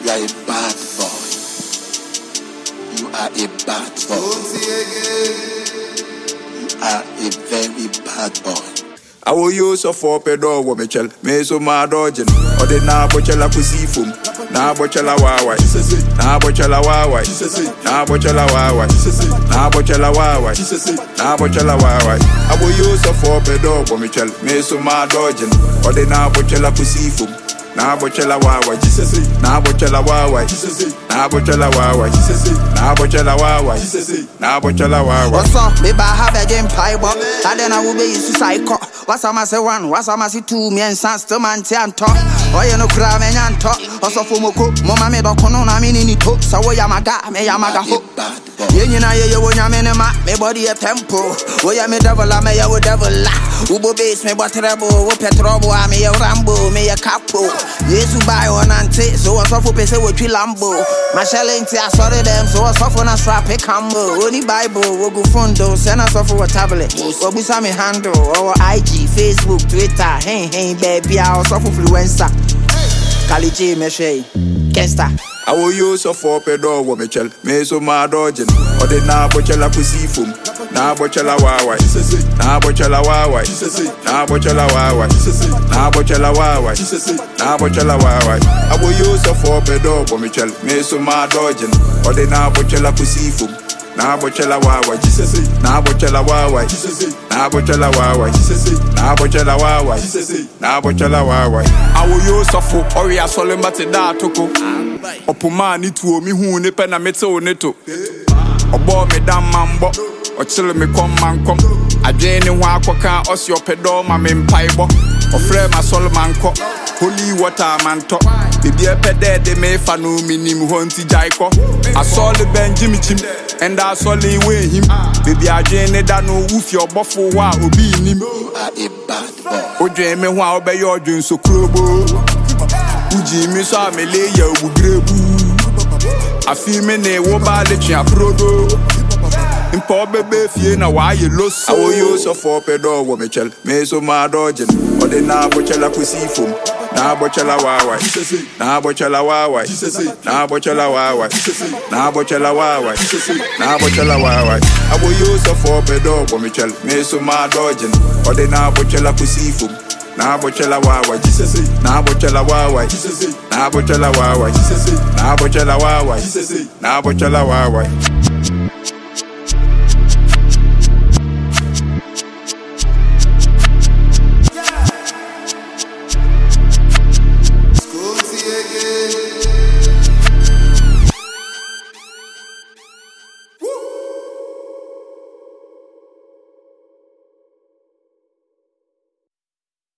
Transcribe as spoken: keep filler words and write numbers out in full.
You are a bad boy. You are a bad boy. You are a very bad boy. I will use a four pedo womichel, me so my dodging, or the nabochella pusifum, nabochella wawa, nabochella wawa, nabochella wawa, nabochella wawa, nabochella wawa. I will use a four pedo womichel, me so my dodging, or the nabochella pusifum, nabochella wawa, nabochella wawa, nabochella wawa, nabochella wawa, nabochella wawa. What's up, baby? I have a game pie, but then I will be used to psycho. What's a massive one? What's a massive two? Me and Sans to man, and talk. Oh, you know, crab and talk. Also, for Moko, Mama made a conon, I mean, in it took. So, Yamaga, me Yamaga hook. You know, you when I'm in a map, me body a tempo. Oh, ya me devil, I may a devil. Ubo base, me but trouble, Petrobo, I may a Rambo, me a capo. Yes, you buy one and take, so what's off for Pesa with Lambo. My shelling, I saw them, so what's off on a strap, a combo. Only Bible, we'll go fundo, send us off for a tablet. Or we saw me handle, or I G, Facebook, Twitter, hey, hey, baby, I was off influencer. Kaliji, Meshe, Kesta. I will use a four pedo womichel, me so my dodging, or the nabochella pusifum, nabochella wawa, nabochella wawa, nabochella wawa, nabochella wawa, nabochella wawa. I will use a four pedo womichel, me so my dodging, or the nabochella pusifum. Nabochella wawa, nabochella wawa, nabochella wawa, nabochella wawa, nabochella wawa. I will use a fool or ya solemnity that toko. Opumani to me who ne pen a metal neto. Or bore me damn mambo, or chill me come man come. I drain in Waka, us your pedal, my main pibo, or frame my Solomon cock. Holy water man talk. Baby a pede de me fanu minim honti jaiko. I saw the Ben Jimmy Chim and I saw the way him. Baby I drain that no woof your buffalo wa obi nim. You are a bad boy. O drain me wa obey your dream so krobo. Uji me so me lay ya ugrebu. I feel me ne wo ba le twa prodo. Impo bebe fie na wa ye loso. I will use a four pedo womichel, me so my dodging, or the nabochella pusifum. Nabochella wawa, nabochella wawa, nabochella wawa, nabochella wawa, nabochella wawa. I will use a four pedo womichel, me so my dodging, or the nabochella pusifum. Nabochella wawa, nabochella wawa, nabochella wawa, nabochella wawa, nabochella wawa.